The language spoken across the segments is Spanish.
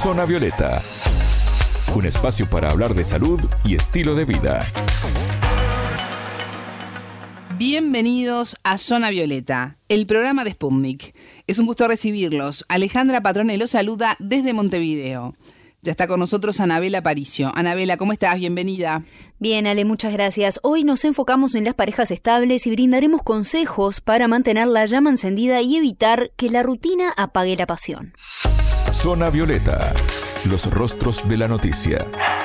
Zona Violeta, un espacio para hablar de salud y estilo de vida. Bienvenidos a Zona Violeta, el programa de Sputnik. Es un gusto recibirlos. Alejandra Patrone los saluda desde Montevideo. Ya está con nosotros Anabela Aparicio. Anabela, ¿cómo estás? Bienvenida. Bien, Ale, muchas gracias. Hoy nos enfocamos en las parejas estables y brindaremos consejos para mantener la llama encendida y evitar que la rutina apague la pasión. Zona Violeta, los rostros de la noticia.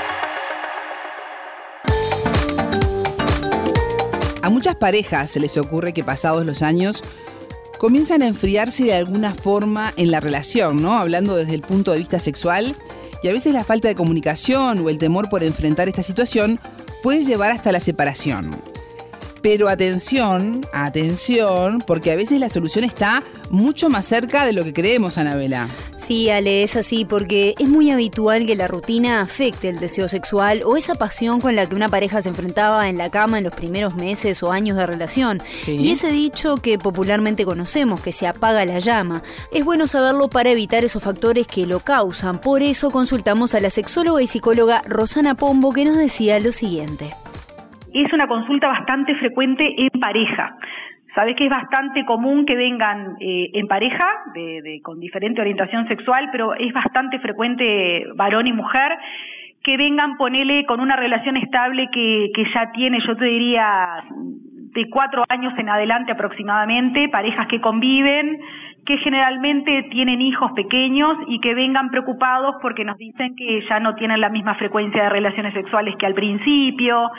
A muchas parejas se les ocurre que pasados los años comienzan a enfriarse de alguna forma en la relación, ¿no? Hablando desde el punto de vista sexual, y a veces la falta de comunicación o el temor por enfrentar esta situación puede llevar hasta la separación. Pero atención, porque a veces la solución está mucho más cerca de lo que creemos, Anabela. Sí, Ale, es así, porque es muy habitual que la rutina afecte el deseo sexual o esa pasión con la que una pareja se enfrentaba en la cama en los primeros meses o años de relación. Sí. Y ese dicho que popularmente conocemos, que se apaga la llama, es bueno saberlo para evitar esos factores que lo causan. Por eso consultamos a la sexóloga y psicóloga Rosana Pombo, que nos decía lo siguiente. Es una consulta bastante frecuente en pareja. Sabes que es bastante común que vengan en pareja, con diferente orientación sexual, pero es bastante frecuente varón y mujer, que vengan, ponele, con una relación estable que ya tiene, yo te diría, de 4 años en adelante aproximadamente, parejas que conviven, que generalmente tienen hijos pequeños y que vengan preocupados porque nos dicen que ya no tienen la misma frecuencia de relaciones sexuales que al principio,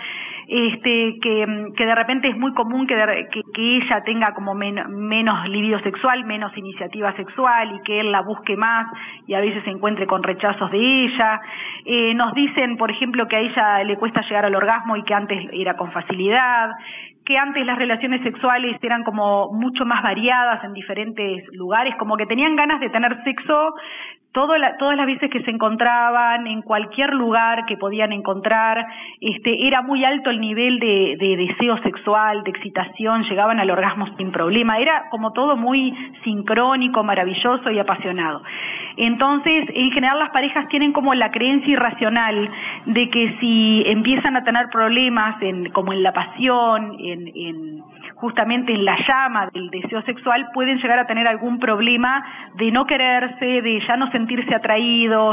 que de repente es muy común que ella tenga como menos libido sexual, menos iniciativa sexual y que él la busque más y a veces se encuentre con rechazos de ella. Nos dicen, por ejemplo, que a ella le cuesta llegar al orgasmo y que antes era con facilidad, que antes las relaciones sexuales eran como mucho más variadas en diferentes lugares, como que tenían ganas de tener sexo todas las veces que se encontraban, en cualquier lugar que podían encontrar, era muy alto el nivel de deseo sexual, de excitación, llegaban al orgasmo sin problema, era como todo muy sincrónico, maravilloso y apasionado. Entonces, en general las parejas tienen como la creencia irracional de que si empiezan a tener problemas como en la pasión, justamente en la llama del deseo sexual, pueden llegar a tener algún problema de no quererse, de ya no sentirse atraídos,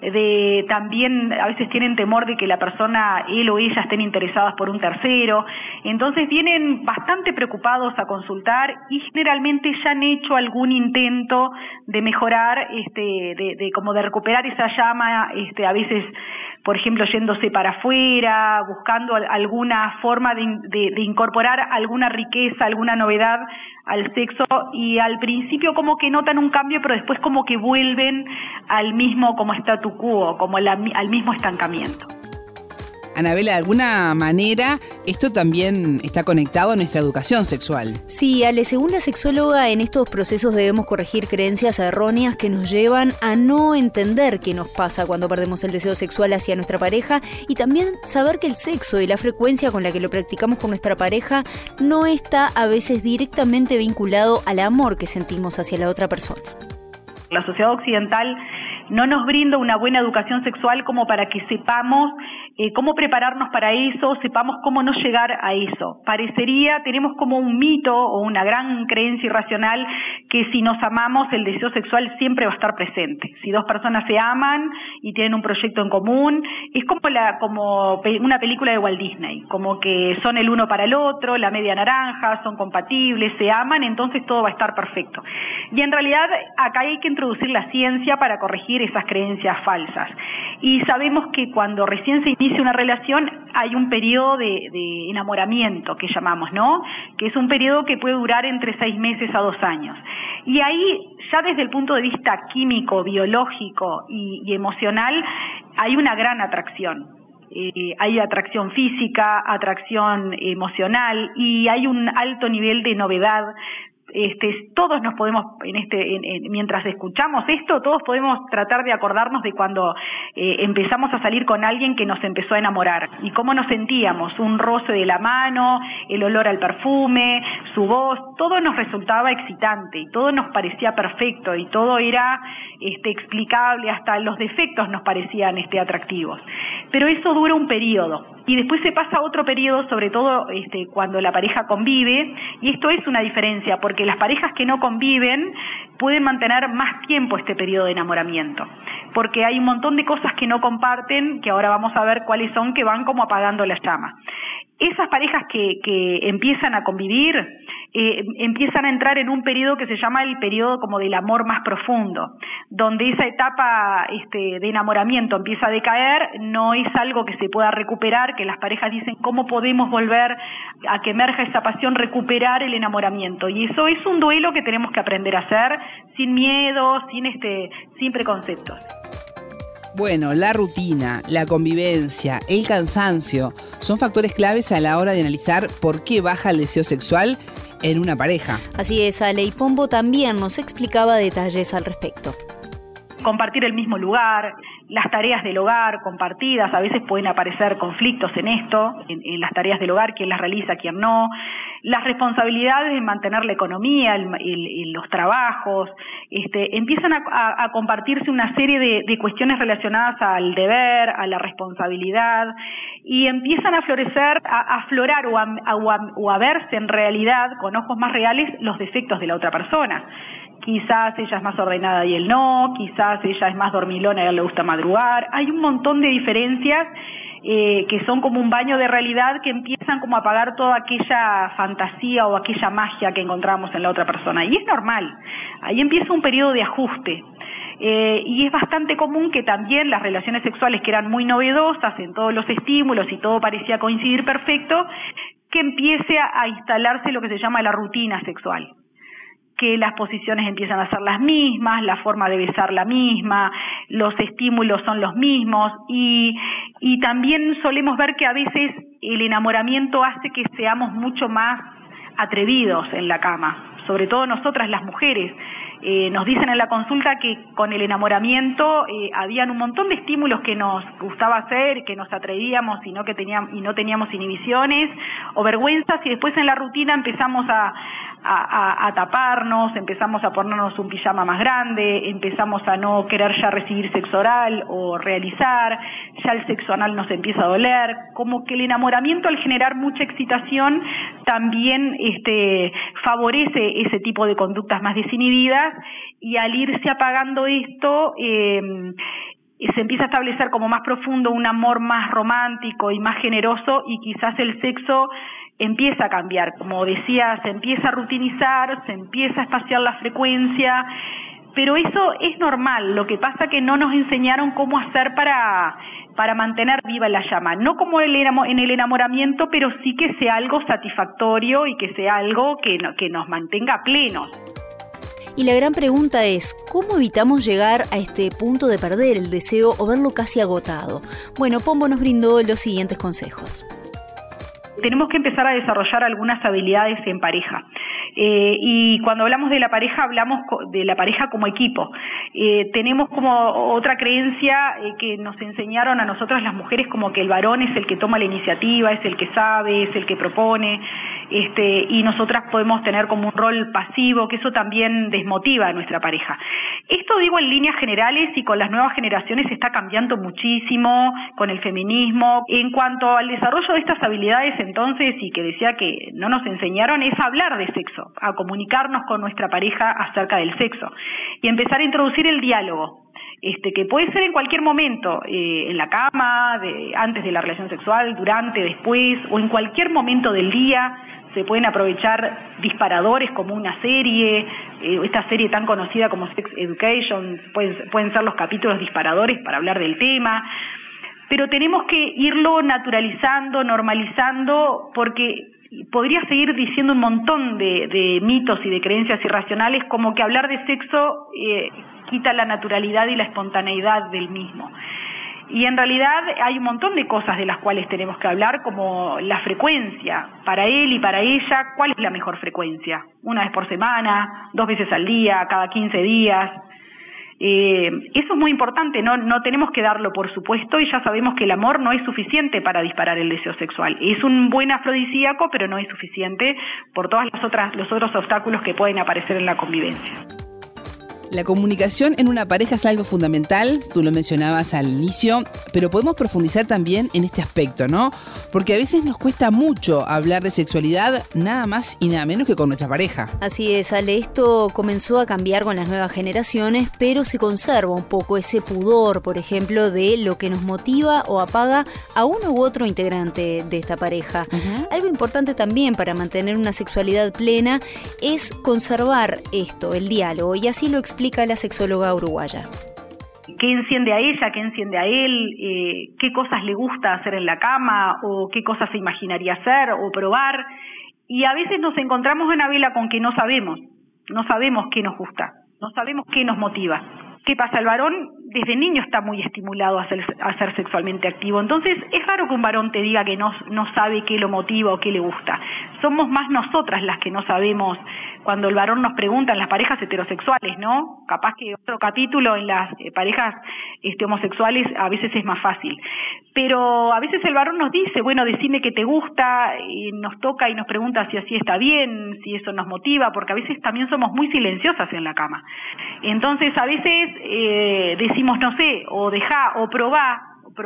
de también a veces tienen temor de que la persona, él o ella, estén interesadas por un tercero. Entonces vienen bastante preocupados a consultar y generalmente ya han hecho algún intento de mejorar, como de recuperar esa llama, a veces, por ejemplo, yéndose para afuera, buscando alguna forma de incorporar alguna riqueza, alguna novedad al sexo, y al principio como que notan un cambio, pero después como que vuelven al mismo como statu quo, como al mismo estancamiento. Anabela, de alguna manera esto también está conectado a nuestra educación sexual. Sí, Ale, según la sexóloga, en estos procesos debemos corregir creencias erróneas que nos llevan a no entender qué nos pasa cuando perdemos el deseo sexual hacia nuestra pareja, y también saber que el sexo y la frecuencia con la que lo practicamos con nuestra pareja no está a veces directamente vinculado al amor que sentimos hacia la otra persona. La sociedad occidental no nos brinda una buena educación sexual como para que sepamos cómo prepararnos para eso, sepamos cómo no llegar a eso. Tenemos como un mito o una gran creencia irracional que si nos amamos el deseo sexual siempre va a estar presente. Si dos personas se aman y tienen un proyecto en común, es como una película de Walt Disney, como que son el uno para el otro, la media naranja, son compatibles, se aman, entonces todo va a estar perfecto. Y en realidad acá hay que introducir la ciencia para corregir esas creencias falsas. Y sabemos que cuando recién se inicia una relación hay un periodo de enamoramiento que llamamos, ¿no? Que es un periodo que puede durar entre 6 meses a 2 años. Y ahí, ya desde el punto de vista químico, biológico y emocional, hay una gran atracción. Hay atracción física, atracción emocional y hay un alto nivel de novedad todos nos podemos, mientras escuchamos esto, todos podemos tratar de acordarnos de cuando empezamos a salir con alguien que nos empezó a enamorar y cómo nos sentíamos, un roce de la mano, el olor al perfume, su voz, todo nos resultaba excitante y todo nos parecía perfecto y todo era explicable, hasta los defectos nos parecían atractivos. Pero eso dura un periodo y después se pasa a otro periodo, sobre todo cuando la pareja convive, y esto es una diferencia porque las parejas que no conviven pueden mantener más tiempo este periodo de enamoramiento, porque hay un montón de cosas que no comparten, que ahora vamos a ver cuáles son, que van como apagando la llama. Esas parejas que empiezan a convivir, empiezan a entrar en un periodo que se llama el periodo como del amor más profundo, donde esa etapa de enamoramiento empieza a decaer, no es algo que se pueda recuperar, que las parejas dicen cómo podemos volver a que emerja esa pasión, recuperar el enamoramiento, y eso es un duelo que tenemos que aprender a hacer sin miedo, sin preconceptos. Bueno, la rutina, la convivencia, el cansancio son factores claves a la hora de analizar por qué baja el deseo sexual en una pareja. Así es, Ale, y Pombo también nos explicaba detalles al respecto. Compartir el mismo lugar, las tareas del hogar compartidas, a veces pueden aparecer conflictos en esto, en las tareas del hogar, quién las realiza, quién no, las responsabilidades de mantener la economía, los trabajos, empiezan a compartirse una serie de cuestiones relacionadas al deber, a la responsabilidad, y empiezan a florecer, a aflorar o a verse en realidad, con ojos más reales, los defectos de la otra persona. Quizás ella es más ordenada y él no, quizás ella es más dormilona y a él le gusta madrugar. Hay un montón de diferencias que son como un baño de realidad que empiezan como a apagar toda aquella fantasía o aquella magia que encontramos en la otra persona. Y es normal, ahí empieza un periodo de ajuste. Y es bastante común que también las relaciones sexuales, que eran muy novedosas en todos los estímulos y todo parecía coincidir perfecto, que empiece a instalarse lo que se llama la rutina sexual, que las posiciones empiezan a ser las mismas, la forma de besar la misma, los estímulos son los mismos, y también solemos ver que a veces el enamoramiento hace que seamos mucho más atrevidos en la cama, sobre todo nosotras las mujeres. Nos dicen en la consulta que con el enamoramiento habían un montón de estímulos que nos gustaba hacer, que nos atrevíamos y no teníamos inhibiciones o vergüenzas, y después en la rutina empezamos a taparnos, empezamos a ponernos un pijama más grande, empezamos a no querer ya recibir sexo oral o realizar, ya el sexo anal nos empieza a doler, como que el enamoramiento, al generar mucha excitación, también favorece ese tipo de conductas más desinhibidas, y al irse apagando esto se empieza a establecer como más profundo un amor más romántico y más generoso, y quizás el sexo empieza a cambiar, como decía, se empieza a rutinizar, se empieza a espaciar la frecuencia, pero eso es normal. Lo que pasa que no nos enseñaron cómo hacer para mantener viva la llama, no como en el enamoramiento, pero sí que sea algo satisfactorio y que sea algo que nos mantenga plenos. Y la gran pregunta es, ¿cómo evitamos llegar a este punto de perder el deseo o verlo casi agotado? Bueno, Pombo nos brindó los siguientes consejos. Tenemos que empezar a desarrollar algunas habilidades en pareja. Y cuando hablamos de la pareja, hablamos de la pareja como equipo. Tenemos como otra creencia que nos enseñaron a nosotras las mujeres, como que el varón es el que toma la iniciativa, es el que sabe, es el que propone, y nosotras podemos tener como un rol pasivo, que eso también desmotiva a nuestra pareja. Esto digo en líneas generales, y con las nuevas generaciones está cambiando muchísimo, con el feminismo. En cuanto al desarrollo de estas habilidades, entonces, y que decía que no nos enseñaron, es hablar de sexo, a comunicarnos con nuestra pareja acerca del sexo y empezar a introducir el diálogo, que puede ser en cualquier momento, en la cama, antes de la relación sexual, durante, después, o en cualquier momento del día. Se pueden aprovechar disparadores como una serie, esta serie tan conocida como Sex Education, pueden ser los capítulos disparadores para hablar del tema. Pero tenemos que irlo naturalizando, normalizando, porque podría seguir diciendo un montón de mitos y de creencias irracionales, como que hablar de sexo quita la naturalidad y la espontaneidad del mismo. Y en realidad hay un montón de cosas de las cuales tenemos que hablar, como la frecuencia. Para él y para ella, ¿cuál es la mejor frecuencia? 1 vez por semana, 2 veces al día, cada 15 días. Eso es muy importante, no tenemos que darlo por supuesto, y ya sabemos que el amor no es suficiente para disparar el deseo sexual. Es un buen afrodisíaco, pero no es suficiente por todos los otros obstáculos que pueden aparecer en la convivencia. La comunicación en una pareja es algo fundamental, tú lo mencionabas al inicio, pero podemos profundizar también en este aspecto, ¿no? Porque a veces nos cuesta mucho hablar de sexualidad nada más y nada menos que con nuestra pareja. Así es, Ale, esto comenzó a cambiar con las nuevas generaciones, pero se conserva un poco ese pudor, por ejemplo, de lo que nos motiva o apaga a uno u otro integrante de esta pareja. Uh-huh. Algo importante también para mantener una sexualidad plena es conservar esto, el diálogo, y así lo explica la sexóloga uruguaya. ¿Qué enciende a ella? ¿Qué enciende a él? ¿Qué cosas le gusta hacer en la cama? ¿O qué cosas se imaginaría hacer o probar? Y a veces nos encontramos en Anabela con que no sabemos qué nos gusta, no sabemos qué nos motiva. ¿Qué pasa? El varón desde niño está muy estimulado a ser sexualmente activo. Entonces es raro que un varón te diga que no sabe qué lo motiva o qué le gusta. Somos más nosotras las que no sabemos. Cuando el varón nos pregunta en las parejas heterosexuales, ¿no? Capaz que otro capítulo en las parejas homosexuales a veces es más fácil. Pero a veces el varón nos dice, bueno, decime qué te gusta, y nos toca y nos pregunta si así está bien, si eso nos motiva, porque a veces también somos muy silenciosas en la cama. Entonces a veces decimos, no sé, o dejá, o probá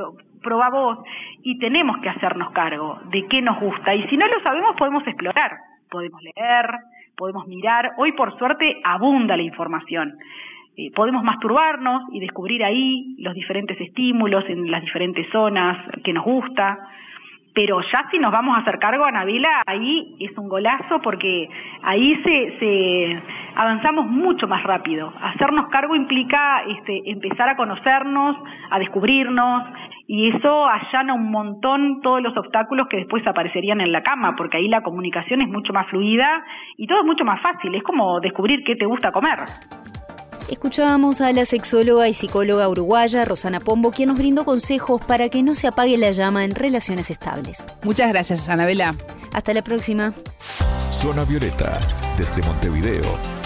vos, y tenemos que hacernos cargo de qué nos gusta. Y si no lo sabemos, podemos explorar, podemos leer, podemos mirar. Hoy, por suerte, abunda la información. Podemos masturbarnos y descubrir ahí los diferentes estímulos en las diferentes zonas que nos gusta. Pero ya si nos vamos a hacer cargo, Anabela, ahí es un golazo, porque ahí se avanzamos mucho más rápido. Hacernos cargo implica empezar a conocernos, a descubrirnos, y eso allana un montón todos los obstáculos que después aparecerían en la cama, porque ahí la comunicación es mucho más fluida y todo es mucho más fácil. Es como descubrir qué te gusta comer. Escuchábamos a la sexóloga y psicóloga uruguaya Rosana Pombo, quien nos brindó consejos para que no se apague la llama en relaciones estables. Muchas gracias, Anabela. Hasta la próxima. Zona Violeta, desde Montevideo,